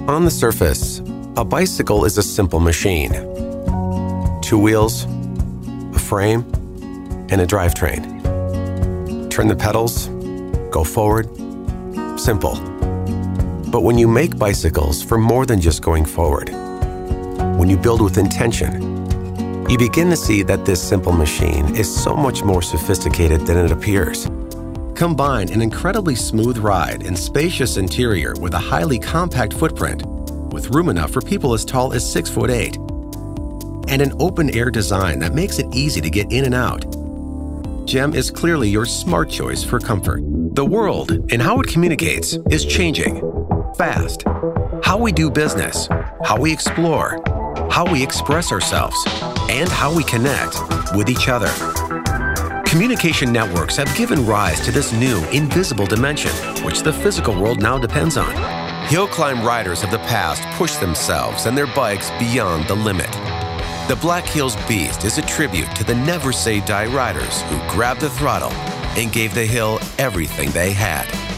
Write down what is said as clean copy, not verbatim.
On the surface, a bicycle is a simple machine. 2 wheels, a frame, and a drivetrain. Turn the pedals, go forward. Simple. But when you make bicycles for more than just going forward, when you build with intention, you begin to see that this simple machine is so much more sophisticated than it appears. Combine an incredibly smooth ride and spacious interior with a highly compact footprint, with room enough for people as tall as 6'8", and an open-air design that makes it easy to get in and out. GEM is clearly your smart choice for comfort. The world and how it communicates is changing fast. How we do business, how we explore, how we express ourselves, and how we connect with each other. Communication networks have given rise to this new, invisible dimension, which the physical world now depends on. Hill climb riders of the past pushed themselves and their bikes beyond the limit. The Black Hills Beast is a tribute to the never say die riders who grabbed the throttle and gave the hill everything they had.